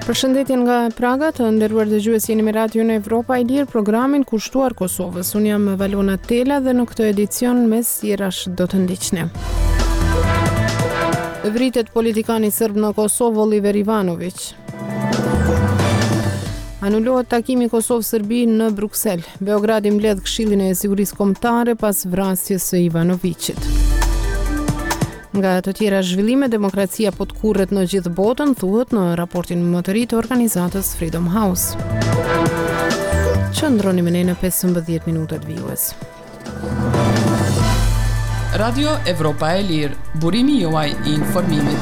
Përshëndetje nga Praga, të nderuar dëgjues, jeni me Radion Evropa e Lirë, programin kushtuar Kosovës. Unë jam Valona Tela dhe në këtë edicion me sjerash do të ndiqni. Vritet politikani serb në Kosovë Oliver Ivanović. Anulohet takimi Kosovë-Serbi në Bruksel. Beogradi mbledh Këshillin e Sigurisë Kombëtare pas vrasjes së Ivanovićit. Nga të tjera zhvillime, demokracia po të kurret në gjithë botën, thuhet në raportin më të ri të organizatës Freedom House. Qëndroni me ne në 15 minutat vijues. Radio Evropa e Lirë, burimi juaj i informimit.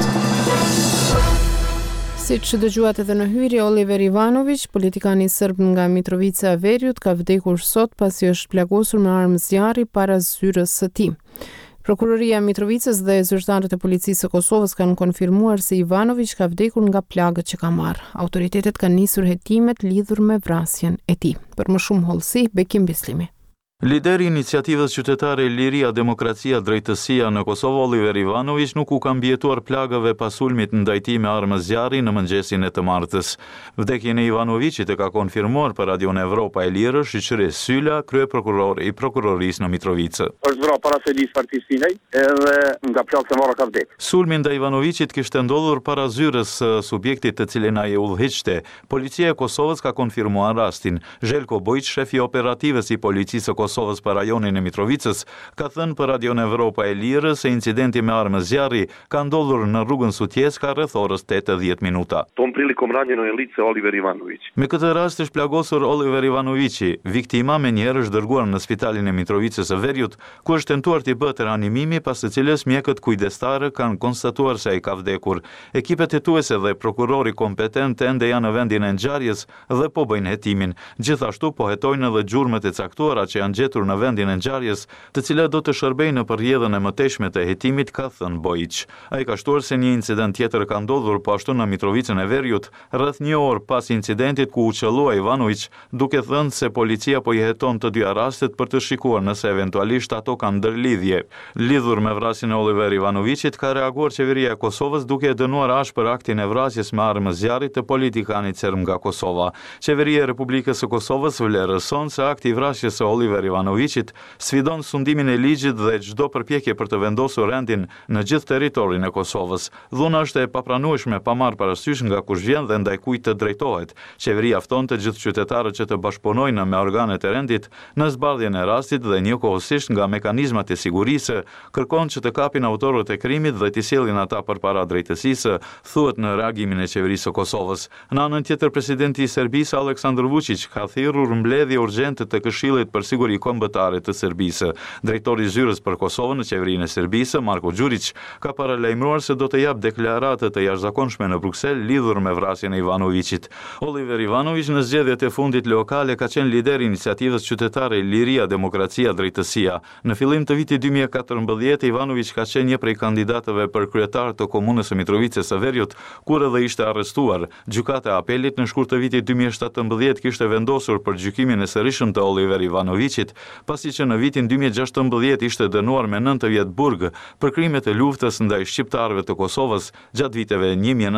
Siç dëgjuat edhe në hyrje, Oliver Ivanović, politikani serb nga Mitrovica e Veriut, ka vdekur sot pasi është plagosur me armë zjarri para zyrës së tij. Prokuroria e Mitrovicës dhe zyrtarët e policisë së Kosovës kanë konfirmuar se Ivanović ka vdekur nga plagët që ka marrë. Autoritetet kanë nisur hetimet lidhur me vrasjen e tij. Për më shumë hollësi, Bekim Bislimi. Lideri i iniciativës qytetare Liria, Demokracia, Drejtësia në Kosovë, Oliver Ivanović, nuk u ka mbjetuar plagëve pas sulmit ndaj tij me armë zjarri në mëngjesin e të martës. Vdekjen e Ivanovićit e ka konfirmuar për Radion Evropa e Lirë Shiqëri Sylla, kryeprokuror i prokurorisë në Mitrovicë. Është vrarë para selis partisë sine, edhe nga plagë se marrë ka vdek. Sulmi ndaj Ivanovićit kishte ndodhur para zyrës së subjektit të cilin ai e udhëhiqte. Policia e Kosovës ka konfirmuar rastin. Željko Bojić, shefi operativës i policisë Kosovës për rajonin e Mitrovicës, ka thënë për Radion Evropa e Lirë se incidenti me armë zjarri ka ndodhur në rrugën Sutjeska rreth orës 8:10 minuta. Tom prilikom ranjeno je lice Oliver Ivanović. Me këtë rast është plagosur Oliver Ivanovići. Viktima menjëherë është dërguar në spitalin e Mitrovicës së Veriut, ku është tentuar t'i bëhet reanimimi, pas së cilës mjekët kujdestarë kanë konstatuar se ai ka vdekur. Ekipet hetuese dhe prokurori kompetent ende janë në vendin e ngjarjes dhe po bëjnë hetimin. Gjithashtu po hetojnë edhe gjurmët e caktuara që janë gjetur në vendin e ngjarjes, të cilat do të shërbejnë në përrjedhjen e mëtejshme të hetimit, ka thënë Bojić. Ai ka shtuar se një incident tjetër ka ndodhur po ashtu në Mitrovicën e Veriut, rreth një orë pas incidentit ku u qellua Ivanović, duke thënë se policia po i heton të dyja rastet për të shikuar nëse eventualisht ato kanë ndërlidhje. Lidhur me vrasjen e Oliver Ivanovićit, ka reaguar qeveria e Kosovës duke dënuar ashpër aktin e vrasjes me armë zjarri të politikanit serb nga Kosova. Qeveria e Republikës së Kosovës vlerëson se akti i vrasjes së Oliver Ivanovićit sfidon sundimin e ligjit dhe çdo përpjekje për të vendosur rendin në gjithë territorin e Kosovës. Dhuna është e papranueshme pa marrë parasysh nga kush vjen dhe ndaj kujt të drejtohet. Qeveria fton të gjithë qytetarët që të bashkëpunojnë me organet e rendit në zbardhjen e rastit dhe njëkohësisht nga mekanizmat e sigurisë kërkon që të kapin autorët e krimit dhe t'i sjellin ata përpara drejtësisë, thuhet në reagimin e qeverisë së Kosovës. Në anën tjetër, presidenti i Serbisë Aleksandar Vučić ka thirrur mbledhje urgjente të Këshillit për Siguri Kombëtare të Serbisë. Drejtori i zyrës për Kosovën në qeverinë e Serbisë, Marko Đurić, ka paralajmëruar se do të jap deklarate të jashtëzakonshme në Bruksel lidhur me vrasjen e Ivanovićit. Oliver Ivanović në zgjedhjet e fundit lokale ka qenë lider i iniciativës qytetare Liria, Demokracia, Drejtësia. Në fillim të vitit 2014, Ivanović ka qenë një prej kandidatëve për kryetar të komunës së Mitrovicës së Veriut, kur edhe ishte arrestuar. Gjykata e apelit në shkurt të vitit 2017 kishte vendosur për gjykimin e sërishëm të Oliver Ivanovićit, pasi që në vitin 2016 ishte dënuar me 9 vjet burg për krimet e luftës ndaj shqiptarëve të Kosovës gjatë viteve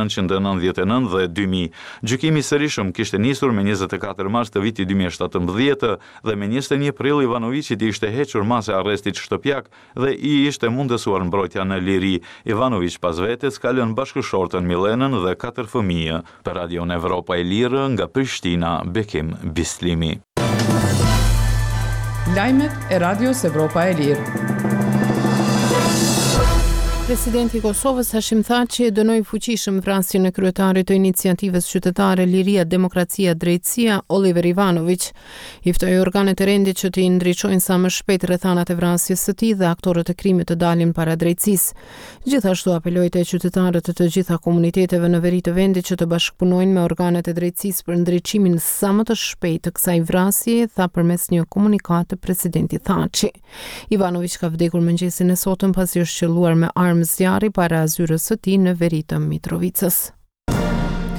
1999 dhe 2000. Gjykimi i sërishëm kishte nisur me 24 mars të vitit 2017 dhe me 21 prill Ivanovićit ishte hequr mas e arrestit shtëpiak dhe i ishte mundësuar mbrojtja në liri. Ivanović pas vetes ka lënë bashkëshortën Milenën dhe 4 fëmijë. Për Radion Evropa e Lirë nga Prishtina, Bekim Bislimi. Lajmet e Radios Evropa e Lirë. Presidenti i Kosovës Hashim Thaçi dënoi fuqishëm vrasjen e kryetarit të iniciativës qytetare Liria, Demokracia, Drejtësia, Oliver Ivanović. I ftoi organet e rendit që të ndriçojnë sa më shpejt rrethanat e vrasjes së tij dhe aktorët e krimit të dalin para drejtësisë. Gjithashtu apeloi te qytetarët e të gjitha komuniteteve në veri të vendit që të bashkëpunojnë me organet e drejtësisë për ndriçimin sa më të shpejtë të kësaj vrasje, tha përmes një komunikati presidenti Thaçi. Ivanović ka vdekur mëngjesin e sotëm pasi është qelluar me armë zjarri para zyrës së tij në veri të Mitrovicës.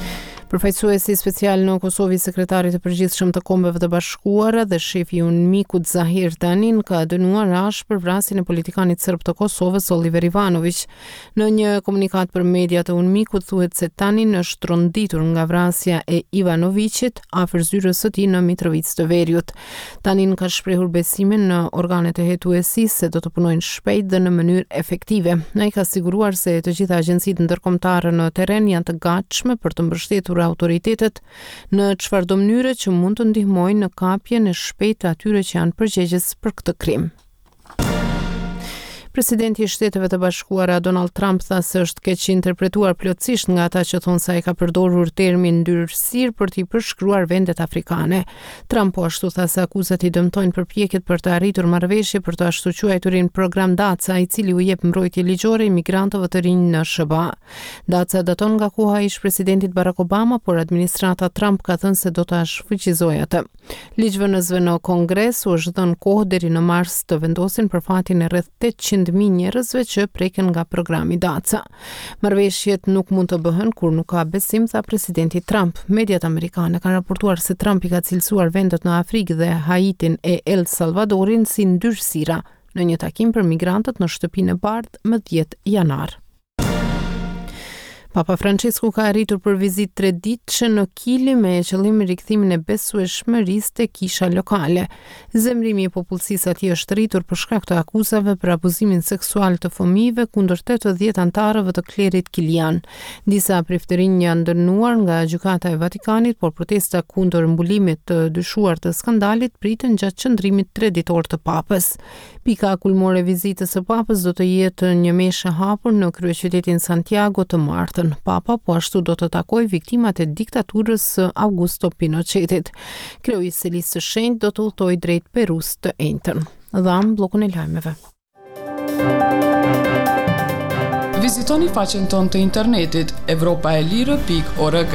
Përfaqësuesi special në Kosovë, sekretarit të përgjithshëm të Kombeve të Bashkuara dhe shefi i UNMIK-ut Zahir Tanin ka dënuar rash për vrasjen e politikanit serb të Kosovës Oliver Ivanović. Në një komunikat për mediat e UNMIK-ut thuhet se Tanin është tronditur nga vrasja e Ivanovićit afër zyrës së tij në Mitrovicë të Veriut. Tanin ka shprehur besimin në organet e hetuesisë se do të punojnë shpejt dhe në mënyrë efektive. Ai ka siguruar se të gjitha agjencitë ndërkombëtare në terren janë të gatshme për të mbështetur autoritetet në çfarëdo mënyre që mund të ndihmojnë në kapjen e shpejtë të atyre që janë përgjegjës për këtë krim. Presidenti i Shteteve të Bashkuara Donald Trump tha se është keq interpretuar plotësisht nga ata që thonë se ai ka përdorur termin ndyrësirë për t'i përshkruar vendet afrikane. Trump po ashtu tha se akuzat i dëmtojnë përpjekjet për të arritur marrëveshje për të ashtu quajturin program Daca, i cili u jep mbrojtje ligjore imigrantëve të rinj në SBA. Daca daton nga koha e ish-presidentit Barack Obama, por administrata Trump ka thënë se do ta shfuqizojë atë. Ligjvënësve në Kongres u është dhënë kohë deri në mars të vendosin përfaqësimin e rreth 800.000 njerëzve që preken nga programi Daca. Marrëveshjet nuk mund të bëhen kur nuk ka besim, tha presidenti Trump. Mediat amerikane kanë raportuar se Trump i ka cilësuar vendet në Afrikë dhe Haitin e El Salvadorin si ndyrësira në një takim për migrantët në shtëpinë e bardhë më 10 janar. Papa Francesku ka arritur për vizitë 3 ditëshe në Kili me qëllim rikthimin e besueshmërisë te kisha lokale. Zemrimi i popullsisë atij është rritur për shkak të akuzave për abuzimin seksual të fëmijëve kundër 80 antarëve të klerit kilian. Disa priftërinj janë dënuar nga gjykata e Vatikanit, por protesta kundër mbulimit të dyshuar të skandalit priten gjatë qëndrimit 3 ditor të Papës. Pika kulmore e vizitës së Papës do të jetë një meshë hapur në kryeqytetin Santiago të martën. Papa po ashtu do të takojë viktimat e diktaturës së Augusto Pinochetit. Kryeisi i Listë së Shenjtë do të udhtojë drejt Perus të enjtën. Dham bllokun e lajmeve. Vizitoni faqen tonë të internetit europaelire.org.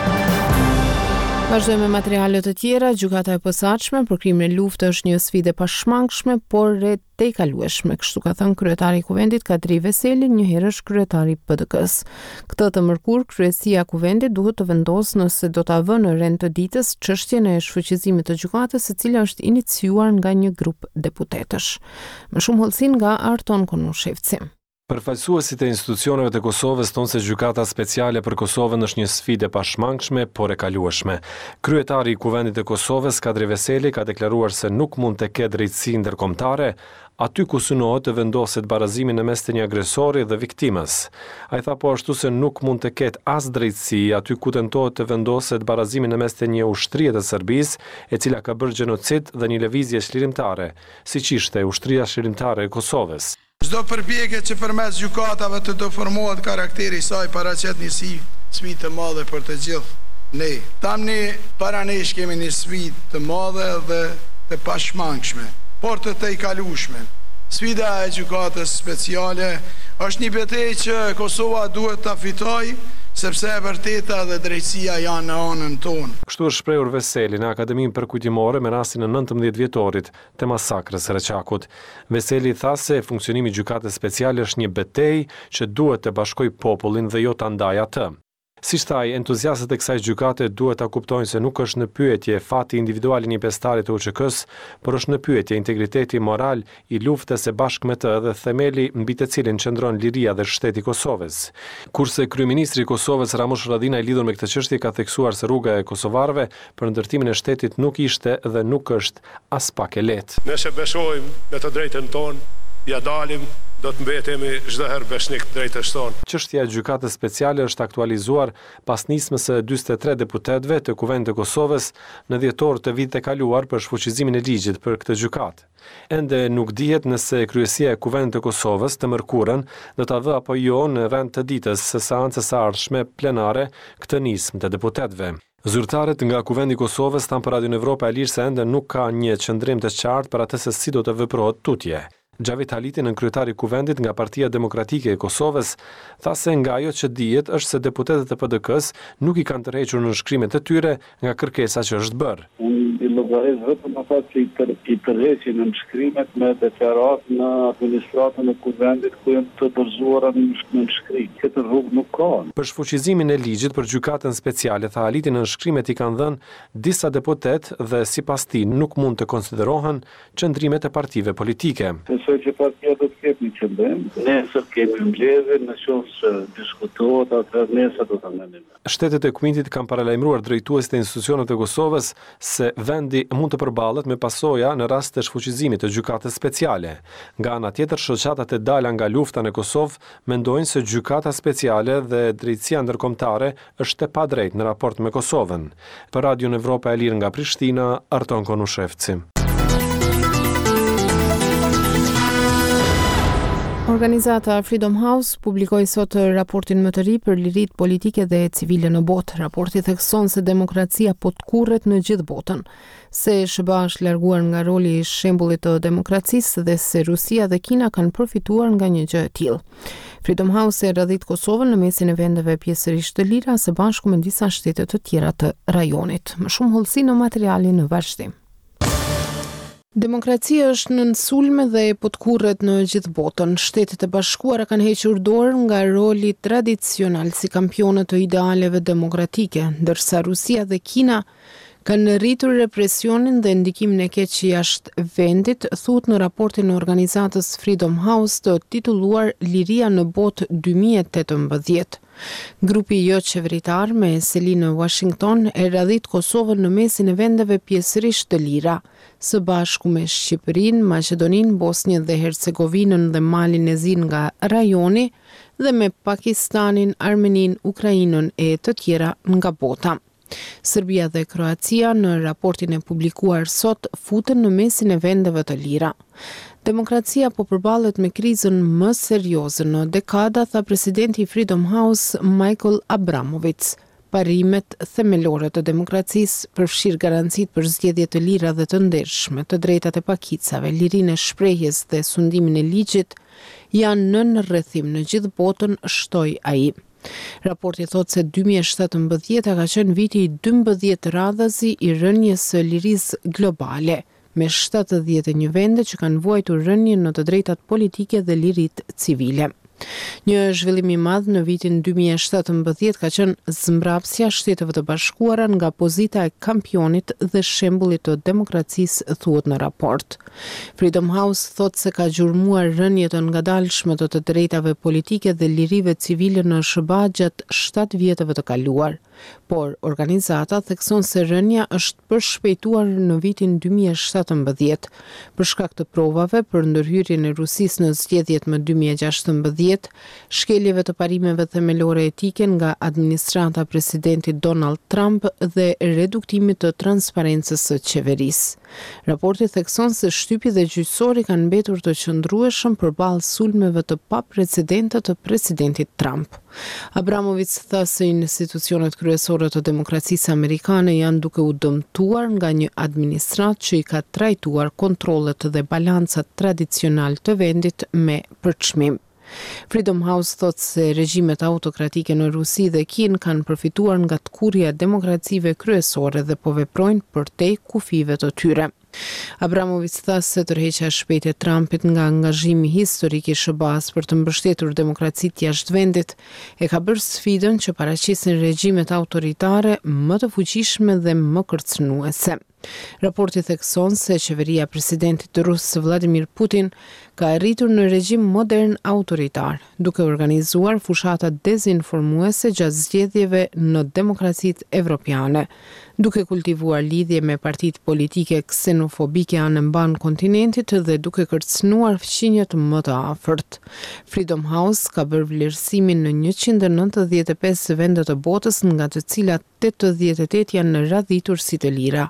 Vazhdojmë me materiale të tjera. Gjykata e posaçme për krimin e luftë është një sfidë e pashmangshme, por e tejkalueshme, kështu ka thënë kryetari i Kuvendit Kadri Veseli, një herësh kryetari i PDK-s. Këtë të mërkur, kryesia e Kuvendit duhet të vendosë nëse do ta vënë në rend të ditës çështjen e shfuqizimit të gjykatës, e cila është iniciuar nga një grup deputetësh. Më shumë hollësin nga Arton Konushevci. Përfaqësuesit e institucioneve të Kosovës thonë se gjykata speciale për Kosovën është një sfidë e pashmangshme, por e kalueshme. Kryetari i Kuvendit të Kosovës, Kadri Veseli, ka deklaruar se nuk mund të ketë drejtësi ndërkombëtare aty ku synohet të vendoset barazimi në mes të një agresori dhe viktimës. Ai tha po ashtu se nuk mund të ketë as drejtësi aty ku tentohet të vendoset barazimi në mes të një ushtrie të Serbisë, e cila ka bërë gjenocid dhe një lëvizje çlirimtare, siç ishte ushtria çlirimtare e Kosovës. Çdo përpjekje që përmes gjykatave të deformohet karakteri i saj paraqet një sfidë të madhe për të gjithë ne. Tamni para nesh kemi një sfidë të madhe dhe të pashmangshme, por të tejkalueshme. Sfida e gjykatës speciale është një betejë që Kosova duhet ta fitojë, sepse e vërteta dhe drejtësia janë në anën tonë. Kështu është shprehur Veseli në Akademinë Përkujtimore me rastin e 19 vjetorit të masakrës së Reçakut. Veseli tha se funksionimi i gjykatës speciale është një betejë që duhet të bashkojë popullin dhe jo ta ndajë atë. Si thaj, entuziastët e kësaj gjykate duhet ta kuptojnë se nuk është në pyetje fati individual i një pestari të UÇK-s, por është në pyetje integriteti moral i luftës së bashkë me të dhe themeli mbi të cilin qëndron liria dhe shteti i Kosovës. Kurse kryeministri i Kosovës Ramush Haradinaj lidhur me këtë çështje ka theksuar se rruga e kosovarëve për ndërtimin e shtetit nuk ishte dhe nuk është as pak e lehtë. Nëse besojmë në të drejtën tonë, ja dalim, do të mbetemi çdo herë beshnik të drejtës tonë. Çështja e gjykatës speciale është aktualizuar pas nismës së 43 deputetëve të Kuvendit të Kosovës në dhjetor të vitit të kaluar për shfuqizimin e ligjit për këtë gjykatë. Ende nuk dihet nëse kryesia e Kuvendit të Kosovës të mërkurën do ta vë apo jo në rend të ditës së seancës së ardhshme plenare këtë nismë të deputetëve. Zyrtarët nga Kuvendi i Kosovës thanë për Radion Evropa e Lirë se ende nuk ka një qëndrim të qartë për atë se si do të veprohet tutje. Xhavit Haliti, në kryetari i Kuvendit nga Partia Demokratike e Kosovës, tha se nga ajo që dihet është se deputetët e PDK-s nuk i kanë tërhequr nënshkrimet e tyre nga kërkesa që është bërë. Unë llogaris vetëm ata që i tërheqin në nënshkrimet me deklarat në administratën e kuvendit ku janë të dorëzuara në nënshkrim. Këtë rrugë nuk ka. Për shfuqizimin e ligjit për gjykatën speciale, tha Haliti, nënshkrimet i kanë dhënë disa deputet dhe sipas tij nuk mund të konsiderohen qëndrimet e partive politike. Besoj që partia do të ketë një qëndrim. Nesër kemi mbledhje, në qoftë se diskutohet atë nesër do ta mendim. Shtetet e Kuintit kanë paralajmëruar drejtuesit e institucioneve të Kosovës se vendi mund të përballet me pasoja në rast të shfuqizimit të gjykatës speciale. Nga ana tjetër, shoqatat e dala nga lufta në Kosovë mendojnë se gjykata speciale dhe drejtësia ndërkombëtare është e padrejtë në raport me Kosovën. Për Radion Evropa e Lirë nga Prishtina, Arton Konushevci. Organizata Freedom House publikoi sot raportin më të ri për liritë politike dhe civile në botë. Raporti thekson se demokracia po të kurret në gjithë botën, se SBA është larguar nga roli i shembullit të demokracisë dhe se Rusia dhe Kina kanë përfituar nga një gjë e tillë. Freedom House e radhit Kosovën në mesin e vendeve pjesërisht të lira së bashku me disa shtete të tjera të rajonit. Më shumë hollësi në materialin në vazhdim. Demokracia është në sulme dhe po të kurret në gjithë botën. Shtetet e Bashkuara kanë hequr dorë nga roli tradicional si kampionë të idealeve demokratike, ndërsa Rusia dhe Kina kanë rritur represionin dhe ndikimin e keq jashtë vendit, thuhet në raportin e organizatës Freedom House të titulluar Liria në botë 2018. Grupi jo qeveritar me seli në Washington e radhit Kosovën në mesin e vendeve pjesërisht të lira, së bashku me Shqipërinë, Maqedoninë, Bosnjën dhe Hercegovinën dhe Malin e Zi nga rajoni dhe me Pakistanin, Armeninë, Ukrainën e të tjera nga bota. Serbia dhe Kroacia në raportin e publikuar sot futen në mesin e vendeve të lira. Demokracia po përballet me krizën më serioze në dekada, tha presidenti i Freedom House Michael Abramovic. Parimet themelore të demokracisë përfshir garancitë për zgjedhje të lira dhe të ndershme, të drejtat e pakicave, lirinë e shprehjes dhe sundimin e ligjit janë në rrethim në gjithë botën, shtoi ai. Raporti thotë se 2017 ka qenë viti i 12 radhazi i rënjes së lirisë globale, me 71 vende që kanë vuajtur rënjen në të drejtat politike dhe liritë civile. Një zhvillim i madh në vitin 2017 ka qenë zmbrapsja Shteteve të Bashkuara nga pozita e kampionit dhe shembullit të demokracisë, thuhet në raport. Freedom House thotë se ka gjurmuar rënje të ngadalshme të drejtave politike dhe lirive civile në SBA gjatë 7 vjetëve të kaluar, por organizata thekson se rënja është përshpejtuar në vitin 2017 për shkak të provave për ndërhyrjen e Rusisë në zgjedhjet më 2016, shkeljeve të parimeve themelore etike nga administrata e presidentit Donald Trump dhe reduktimit të transparencës së qeverisë. Raporti thekson se shtypi dhe gjyqësori kanë mbetur të qëndrueshëm përballë sulmeve të paprecedente të presidentit Trump. Abramovic tha se institucionet kryesore të demokracisë amerikane janë duke u dëmtuar nga një administratë që i ka trajtuar kontrollet dhe balancat tradicional të vendit me përçmim. Freedom House thotë se regjimet autokratike në Rusi dhe Kinë kanë përfituar nga tkurrja e demokracive kryesore dhe po veprojnë përtej kufive të tyre. Abramovic tha se tërheqja e shpejtë e Trumpit nga angazhimi historik i SBA-s për të mbështetur demokracitë jashtë vendit e ka bërë sfidën që paraqisin regjimet autoritare më të fuqishme dhe më kërcënuese. Raporti thekson se qeveria e presidentit rus Vladimir Putin ka arritur në regjim modern autoritar, duke organizuar fushata dezinformuese gjatë zgjedhjeve në demokracitë evropiane, duke kultivuar lidhje me partitë politike ksenofobike anë mban kontinentit dhe duke kërcënuar fqinjet më të afërt. Freedom House ka bërë vlerësimin në 195 vende të botës, nga të cilat 88 janë radhitur si të lira,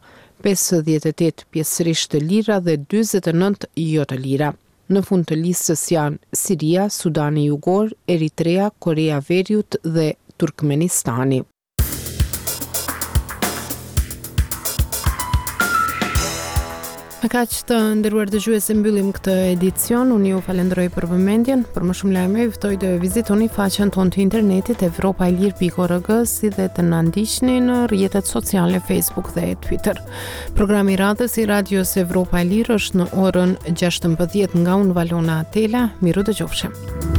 58 pjesërisht të lira dhe 49 jo të lira. Në fund të listës janë Siria, Sudani Jugor, Eritrea, Korea Veriut dhe Turkmenistani. Me kaq të nderuar dëgjues, mbyllim këtë edicion. Unë ju falenderoj për vëmendjen. Për më shumë lajme ju ftoj të vizitoni faqen tonë të internetit evropailir.org, si dhe të na ndiqni në rrjetet sociale Facebook dhe Twitter. Programi i radhës i Radios Evropa e Lirë është në orën 16 nga unë Valona Atela. Miru dëgjofshim.